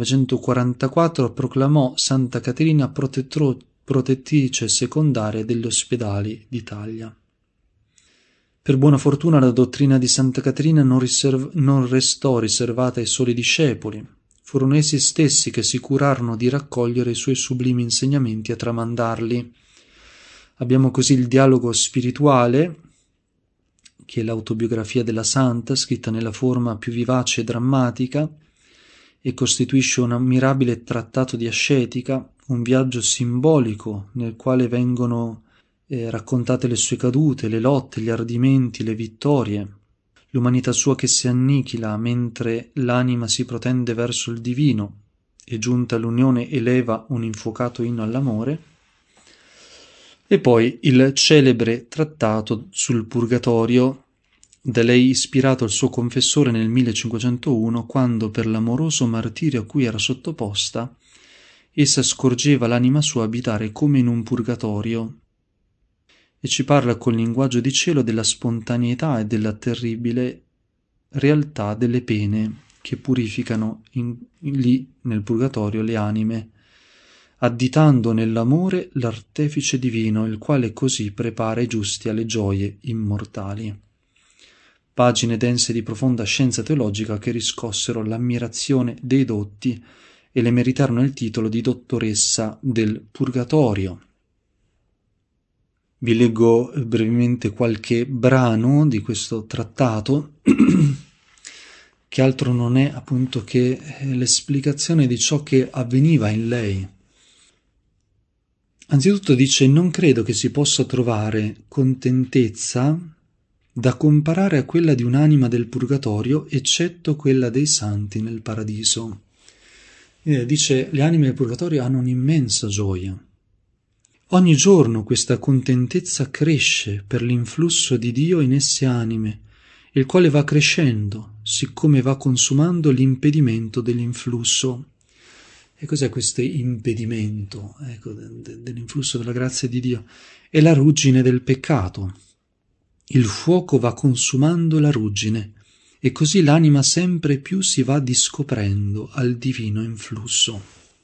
1944 proclamò Santa Caterina protettrice secondaria degli ospedali d'Italia. Per buona fortuna la dottrina di Santa Caterina non restò riservata ai soli discepoli. Furono essi stessi che si curarono di raccogliere i suoi sublimi insegnamenti e tramandarli. Abbiamo così il dialogo spirituale, che è l'autobiografia della santa, scritta nella forma più vivace e drammatica, e costituisce un ammirabile trattato di ascetica, un viaggio simbolico nel quale vengono raccontate le sue cadute, le lotte, gli ardimenti, le vittorie, l'umanità sua che si annichila mentre l'anima si protende verso il divino e giunta all'unione eleva un infuocato inno all'amore, e poi il celebre trattato sul purgatorio, da lei ispirato al suo confessore nel 1501, quando per l'amoroso martirio a cui era sottoposta essa scorgeva l'anima sua abitare come in un purgatorio, e ci parla col linguaggio di cielo della spontaneità e della terribile realtà delle pene che purificano lì nel purgatorio le anime, additando nell'amore l'artefice divino, il quale così prepara i giusti alle gioie immortali. Pagine dense di profonda scienza teologica che riscossero l'ammirazione dei dotti e le meritarono il titolo di dottoressa del purgatorio. Vi leggo brevemente qualche brano di questo trattato che altro non è appunto che l'esplicazione di ciò che avveniva in lei. Anzitutto dice: non credo che si possa trovare contentezza da comparare a quella di un'anima del purgatorio, eccetto quella dei santi nel paradiso. Dice: le anime del purgatorio hanno un'immensa gioia. Ogni giorno questa contentezza cresce per l'influsso di Dio in esse anime, il quale va crescendo, siccome va consumando l'impedimento dell'influsso. E cos'è questo impedimento, dell'influsso della grazia di Dio? È la ruggine del peccato. Il fuoco va consumando la ruggine, e così l'anima sempre più si va discoprendo al divino influsso.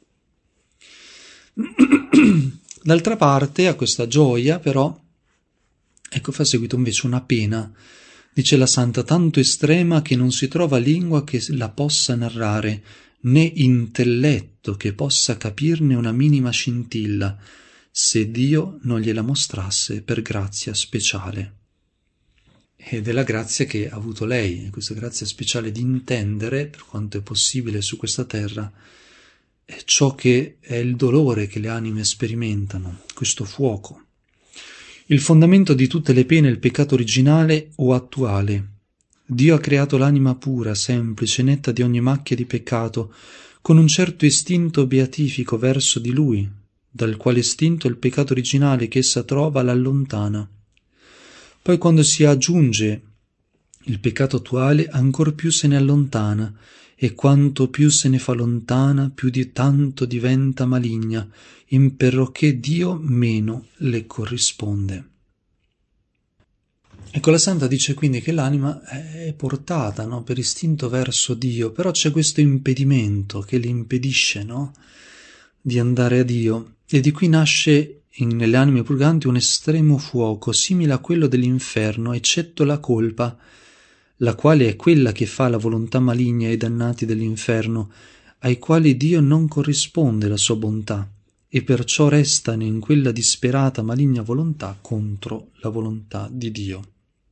D'altra parte, a questa gioia, però, fa seguito invece una pena. Dice la Santa: tanto estrema che non si trova lingua che la possa narrare, né intelletto che possa capirne una minima scintilla, se Dio non gliela mostrasse per grazia speciale. Ed è la grazia che ha avuto lei, questa grazia speciale di intendere, per quanto è possibile su questa terra, ciò che è il dolore che le anime sperimentano, questo fuoco. Il fondamento di tutte le pene è il peccato originale o attuale. Dio ha creato l'anima pura, semplice, netta di ogni macchia di peccato, con un certo istinto beatifico verso di Lui, dal quale istinto il peccato originale che essa trova l'allontana. Poi quando si aggiunge il peccato attuale, ancor più se ne allontana, e quanto più se ne fa lontana, più di tanto diventa maligna, imperché Dio meno le corrisponde. Ecco, la Santa dice quindi che l'anima è portata, no, per istinto verso Dio, però c'è questo impedimento che le impedisce, no, di andare a Dio, e di qui nasce nelle anime purganti un estremo fuoco, simile a quello dell'inferno, eccetto la colpa, la quale è quella che fa la volontà maligna ai dannati dell'inferno, ai quali Dio non corrisponde la sua bontà, e perciò restano in quella disperata maligna volontà contro la volontà di Dio.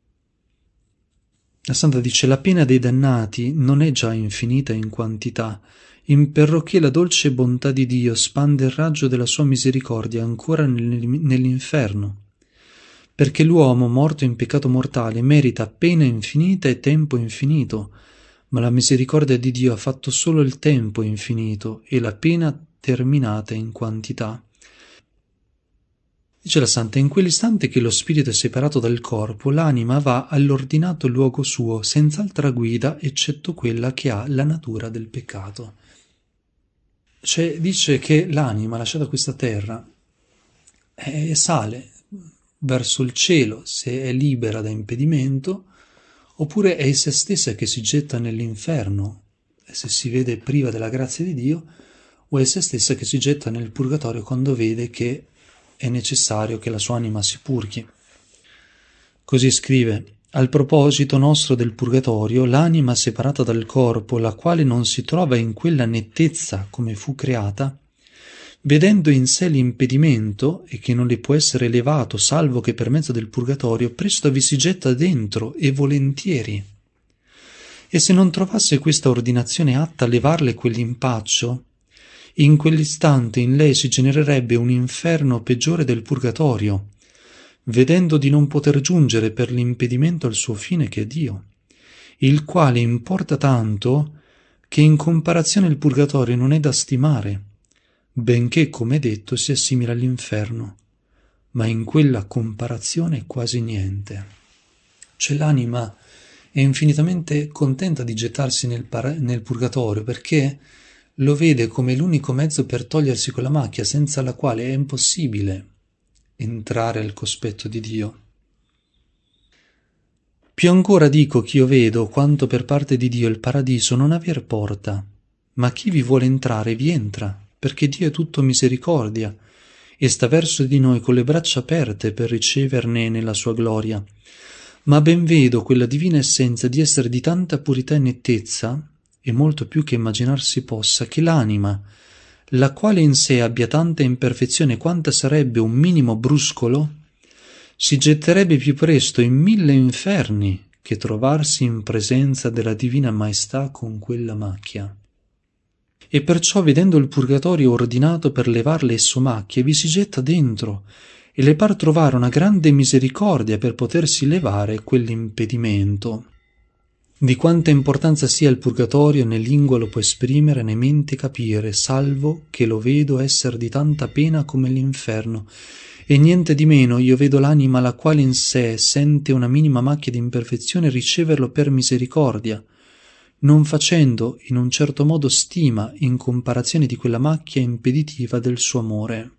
La Santa dice: la pena dei dannati non è già infinita in quantità, imperché la dolce bontà di Dio spande il raggio della sua misericordia ancora nell'inferno, perché l'uomo morto in peccato mortale merita pena infinita e tempo infinito, ma la misericordia di Dio ha fatto solo il tempo infinito e la pena terminata in quantità. Dice la Santa: in quell'istante che lo spirito è separato dal corpo, l'anima va all'ordinato luogo suo, senza altra guida eccetto quella che ha la natura del peccato. Cioè dice che l'anima lasciata questa terra sale verso il cielo se è libera da impedimento, oppure è essa stessa che si getta nell'inferno se si vede priva della grazia di Dio, o è essa stessa che si getta nel purgatorio quando vede che è necessario che la sua anima si purghi. Così scrive: al proposito nostro del purgatorio, l'anima separata dal corpo, la quale non si trova in quella nettezza come fu creata, vedendo in sé l'impedimento e che non le può essere levato salvo che per mezzo del purgatorio, presto vi si getta dentro e volentieri. E se non trovasse questa ordinazione atta a levarle quell'impaccio, in quell'istante in lei si genererebbe un inferno peggiore del purgatorio, vedendo di non poter giungere per l'impedimento al suo fine che è Dio, il quale importa tanto che in comparazione il purgatorio non è da stimare, benché, come detto, si assimila all'inferno, ma in quella comparazione è quasi niente. Cioè l'anima è infinitamente contenta di gettarsi nel purgatorio, perché lo vede come l'unico mezzo per togliersi quella macchia senza la quale è impossibile entrare al cospetto di Dio. Più ancora dico che io vedo quanto per parte di Dio il paradiso non aver porta, ma chi vi vuole entrare vi entra, perché Dio è tutto misericordia e sta verso di noi con le braccia aperte per riceverne nella sua gloria. Ma ben vedo quella divina essenza di essere di tanta purità e nettezza, e molto più che immaginarsi possa, che l'anima, la quale in sé abbia tanta imperfezione quanta sarebbe un minimo bruscolo, si getterebbe più presto in 1000 inferni che trovarsi in presenza della Divina Maestà con quella macchia. E perciò, vedendo il purgatorio ordinato per levar le esso macchie, vi si getta dentro e le par trovare una grande misericordia per potersi levare quell'impedimento. Di quanta importanza sia il purgatorio né lingua lo può esprimere né mente capire, salvo che lo vedo esser di tanta pena come l'inferno. E niente di meno io vedo l'anima la quale in sé sente una minima macchia di imperfezione riceverlo per misericordia, non facendo in un certo modo stima in comparazione di quella macchia impeditiva del suo amore.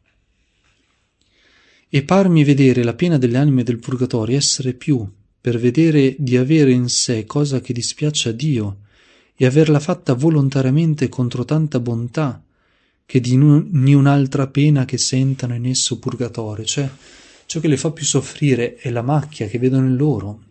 E parmi vedere la pena delle anime del purgatorio essere più per vedere di avere in sé cosa che dispiace a Dio e averla fatta volontariamente contro tanta bontà, che di un'altra pena che sentano in esso purgatorio, cioè ciò che le fa più soffrire è la macchia che vedono in loro.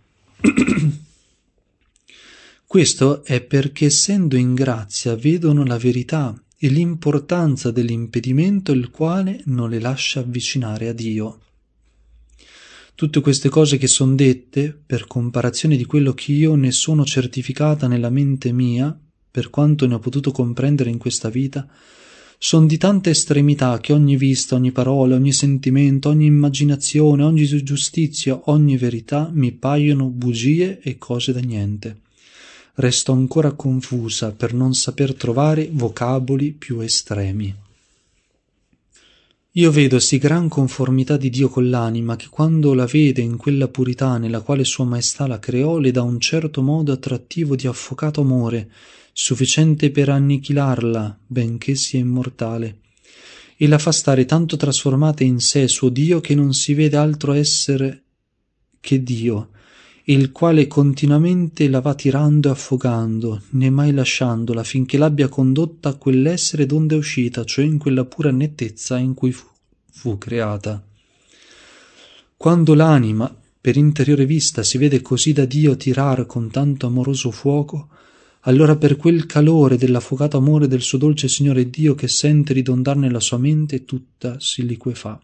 Questo è perché, essendo in grazia, vedono la verità e l'importanza dell'impedimento, il quale non le lascia avvicinare a Dio. Tutte queste cose che son dette, per comparazione di quello che io ne sono certificata nella mente mia, per quanto ne ho potuto comprendere in questa vita, son di tanta estremità che ogni vista, ogni parola, ogni sentimento, ogni immaginazione, ogni giustizia, ogni verità mi paiono bugie e cose da niente. Resto ancora confusa per non saper trovare vocaboli più estremi. Io vedo sì gran conformità di Dio con l'anima che quando la vede in quella purità nella quale Sua Maestà la creò le dà un certo modo attrattivo di affocato amore, sufficiente per annichilarla, benché sia immortale, e la fa stare tanto trasformata in sé suo Dio che non si vede altro essere che Dio, il quale continuamente la va tirando e affogando, né mai lasciandola, finché l'abbia condotta a quell'essere donde è uscita, cioè in quella pura nettezza in cui fu creata. Quando l'anima, per interiore vista, si vede così da Dio tirar con tanto amoroso fuoco, allora per quel calore dell'affogato amore del suo dolce Signore Dio che sente ridondar nella sua mente, tutta si liquefà.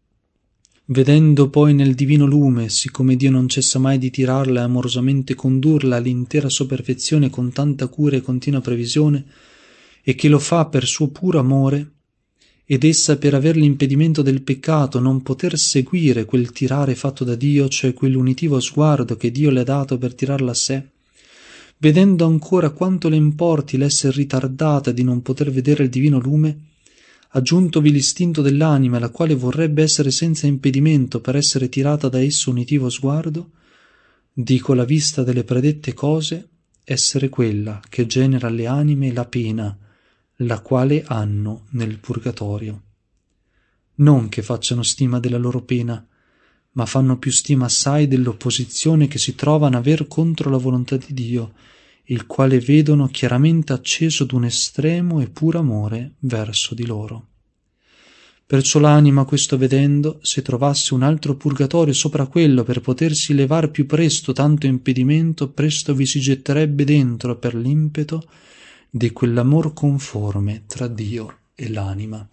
Vedendo poi nel divino lume, siccome Dio non cessa mai di tirarla e amorosamente condurla all'intera sua perfezione con tanta cura e continua previsione, e che lo fa per suo puro amore, ed essa per aver l'impedimento del peccato non poter seguire quel tirare fatto da Dio, cioè quell'unitivo sguardo che Dio le ha dato per tirarla a sé, vedendo ancora quanto le importi l'esser ritardata di non poter vedere il divino lume, aggiuntovi l'istinto dell'anima, la quale vorrebbe essere senza impedimento per essere tirata da esso unitivo sguardo, dico la vista delle predette cose essere quella che genera alle anime la pena, la quale hanno nel purgatorio. Non che facciano stima della loro pena, ma fanno più stima assai dell'opposizione che si trovano a aver contro la volontà di Dio, il quale vedono chiaramente acceso d'un estremo e puro amore verso di loro. Perciò l'anima, questo vedendo, se trovasse un altro purgatorio sopra quello per potersi levar più presto tanto impedimento, presto vi si getterebbe dentro per l'impeto di quell'amor conforme tra Dio e l'anima.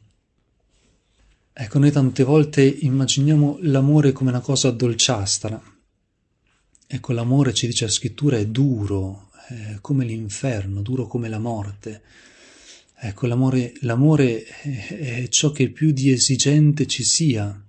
Ecco, noi tante volte immaginiamo l'amore come una cosa dolciastra. Ecco, l'amore, ci dice la scrittura, è duro, come l'inferno, duro come la morte. Ecco, l'amore è ciò che più di esigente ci sia.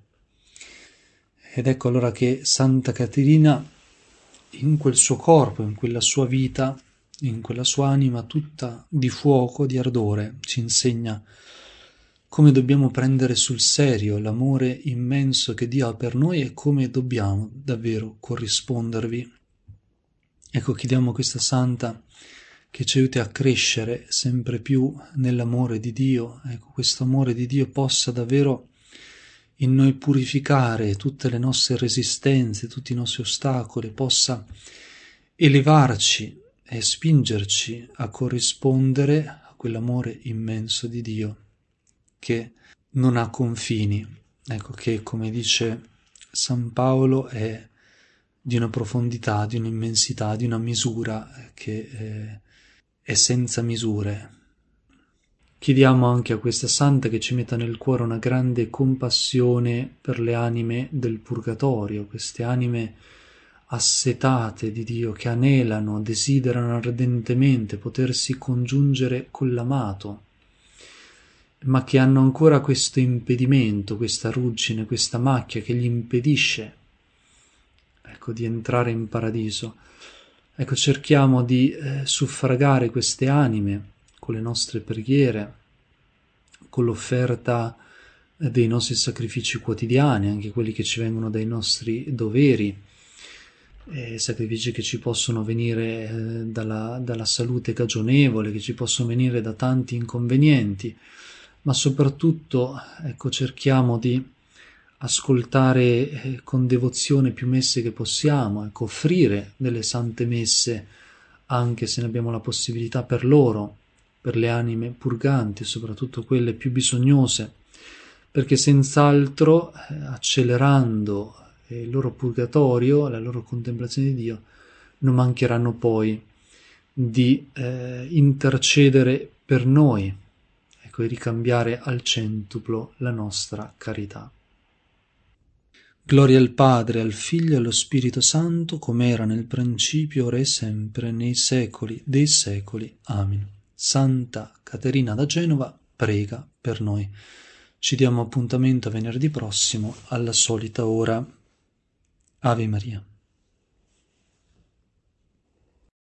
Ed ecco allora che Santa Caterina, in quel suo corpo, in quella sua vita, in quella sua anima tutta di fuoco, di ardore, ci insegna come dobbiamo prendere sul serio l'amore immenso che Dio ha per noi e come dobbiamo davvero corrispondervi. Ecco, chiediamo a questa Santa che ci aiuti a crescere sempre più nell'amore di Dio. Ecco, questo amore di Dio possa davvero in noi purificare tutte le nostre resistenze, tutti i nostri ostacoli, possa elevarci e spingerci a corrispondere a quell'amore immenso di Dio che non ha confini. Ecco, che come dice San Paolo è di una profondità, di un'immensità, di una misura che è senza misure. Chiediamo anche a questa Santa che ci metta nel cuore una grande compassione per le anime del purgatorio, queste anime assetate di Dio, che anelano, desiderano ardentemente potersi congiungere con l'amato, ma che hanno ancora questo impedimento, questa ruggine, questa macchia che gli impedisce, ecco, di entrare in paradiso. Ecco, cerchiamo di suffragare queste anime con le nostre preghiere, con l'offerta dei nostri sacrifici quotidiani, anche quelli che ci vengono dai nostri doveri, sacrifici che ci possono venire dalla salute cagionevole, che ci possono venire da tanti inconvenienti, ma soprattutto, ecco, cerchiamo di ascoltare con devozione più messe che possiamo, ecco, offrire delle sante messe anche se ne abbiamo la possibilità per loro, per le anime purganti, soprattutto quelle più bisognose, perché senz'altro accelerando il loro purgatorio, la loro contemplazione di Dio, non mancheranno poi di intercedere per noi, ecco, e ricambiare al centuplo la nostra carità. Gloria al Padre, al Figlio e allo Spirito Santo, come era nel principio, ora e sempre, nei secoli dei secoli. Amen. Santa Caterina da Genova, prega per noi. Ci diamo appuntamento a venerdì prossimo, alla solita ora. Ave Maria.